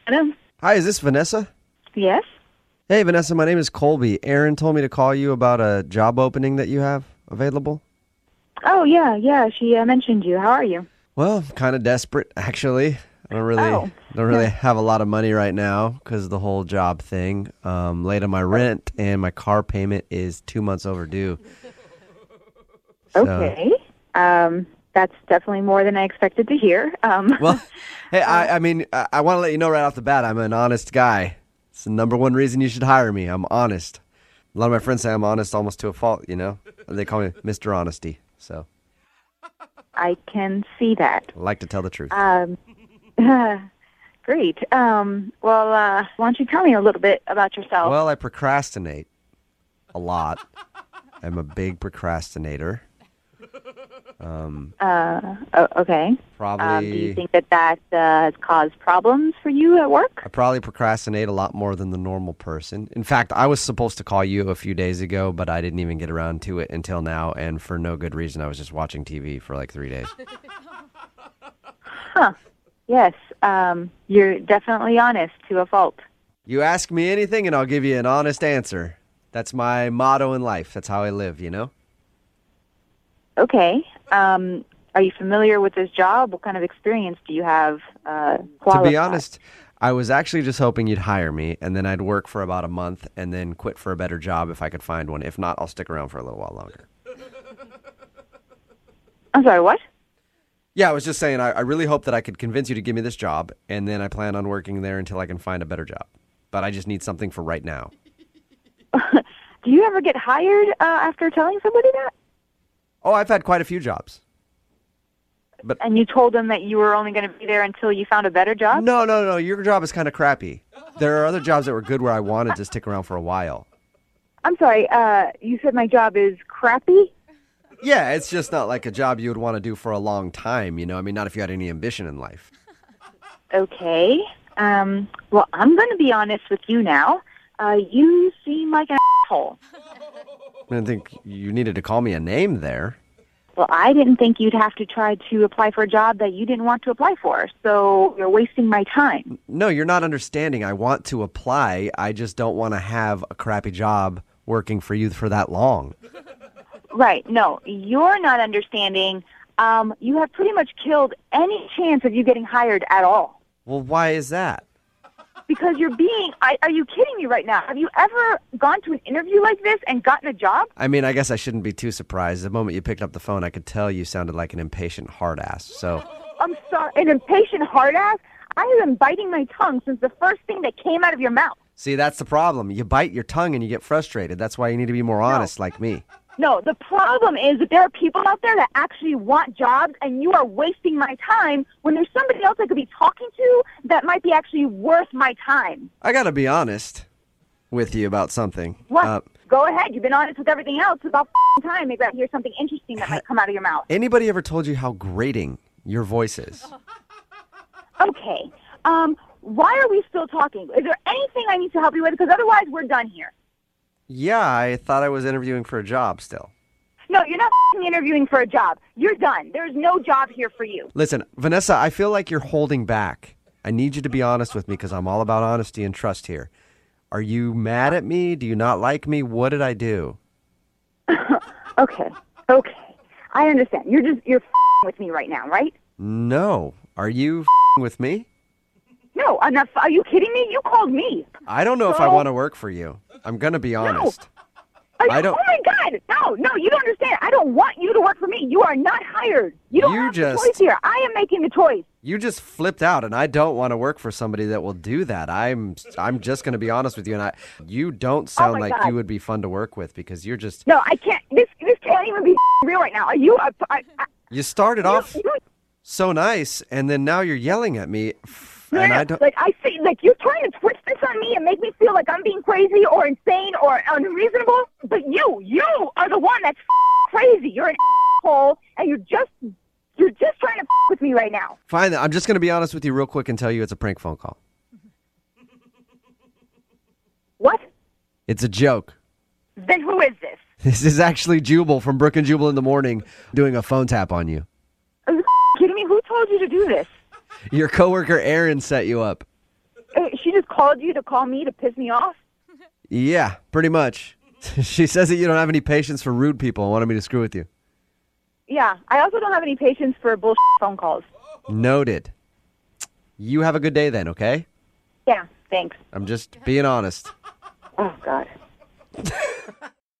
Hello? Hi, is this Vanessa? Yes? Hey, Vanessa, my name is Colby. Aaron told me to call you about a job opening that you have available. Oh, yeah. She mentioned you. How are you? Well, I'm kind of desperate, actually. I don't really have a lot of money right now because of the whole job thing. Late on my rent, and my car payment is 2 months overdue. Okay. That's definitely more than I expected to hear. Well, hey, I want to let you know right off the bat, I'm an honest guy. It's the number one reason you should hire me. I'm honest. A lot of my friends say I'm honest almost to a fault, you know? They call me Mr. Honesty, so. I can see that. I like to tell the truth. Great. Well, why don't you tell me a little bit about yourself? Well, I procrastinate a lot. I'm a big procrastinator. Okay. Probably. Do you think that has caused problems for you at work? I probably procrastinate a lot more than the normal person. In fact, I was supposed to call you a few days ago, but I didn't even get around to it until now, and for no good reason. I was just watching TV for like 3 days. Huh. Yes. You're definitely honest to a fault. You ask me anything, and I'll give you an honest answer. That's my motto in life. That's how I live, you know? Okay. Are you familiar with this job? What kind of experience do you have? To be honest, I was actually just hoping you'd hire me, and then I'd work for about a month and then quit for a better job if I could find one. If not, I'll stick around for a little while longer. I'm sorry, what? Yeah, I was just saying, I really hope that I could convince you to give me this job, and then I plan on working there until I can find a better job. But I just need something for right now. Do you ever get hired after telling somebody that? Oh, I've had quite a few jobs. And you told them that you were only going to be there until you found a better job? No. Your job is kind of crappy. There are other jobs that were good where I wanted to stick around for a while. I'm sorry, you said my job is crappy? Yeah, it's just not like a job you would want to do for a long time, you know? I mean, not if you had any ambition in life. Okay. Well, I'm going to be honest with you now. You seem like an asshole. I didn't think you needed to call me a name there. Well, I didn't think you'd have to try to apply for a job that you didn't want to apply for, so you're wasting my time. No, you're not understanding. I want to apply. I just don't want to have a crappy job working for you for that long. Right. No, you're not understanding. You have pretty much killed any chance of you getting hired at all. Well, why is that? Because you're being... Are you kidding me right now? Have you ever gone to an interview like this and gotten a job? I mean, I guess I shouldn't be too surprised. The moment you picked up the phone, I could tell you sounded like an impatient hard ass, so... I'm sorry, an impatient hard ass? I have been biting my tongue since the first thing that came out of your mouth. See, that's the problem. You bite your tongue and you get frustrated. That's why you need to be more honest like me. No, the problem is that there are people out there that actually want jobs, and you are wasting my time when there's somebody else I could be talking to that might be actually worth my time. I gotta be honest with you about something. What? Go ahead. You've been honest with everything else. It's about time. Maybe I hear something interesting that might come out of your mouth. Anybody ever told you how grating your voice is? Okay. Why are we still talking? Is there anything I need to help you with? Because otherwise we're done here. Yeah, I thought I was interviewing for a job still. No, you're not interviewing for a job. You're done. There's no job here for you. Listen, Vanessa, I feel like you're holding back. I need you to be honest with me because I'm all about honesty and trust here. Are you mad at me? Do you not like me? What did I do? Okay. I understand. You're with me right now, right? No. Are you with me? No, I'm not. Are you kidding me? You called me. I don't know if I want to work for you. I'm going to be honest. Oh my God! No, you don't understand. I don't want you to work for me. You are not hired. You don't have the choice here. I am making the choice. You just flipped out, and I don't want to work for somebody that will do that. I'm just going to be honest with you, and you don't sound like you would be fun to work with because you're just... No, I can't. This can't even be real right now. Are you... You started off so nice, and then now you're yelling at me. And I don't... I see, you're trying to twist this on me and make me feel like I'm being crazy or insane or unreasonable. But you are the one that's crazy. You're an asshole, and you're just trying to with me right now. Fine, I'm just going to be honest with you real quick and tell you it's a prank phone call. What? It's a joke. Then who is this? This is actually Jubal from Brook and Jubal in the Morning doing a phone tap on you. Are you kidding me? Who told you to do this? Your coworker Aaron set you up. Who just called you to call me to piss me off? Yeah, pretty much. She says that you don't have any patience for rude people and wanted me to screw with you. Yeah, I also don't have any patience for bullshit phone calls. Noted. You have a good day then, okay? Yeah, thanks. I'm just being honest. Oh, God.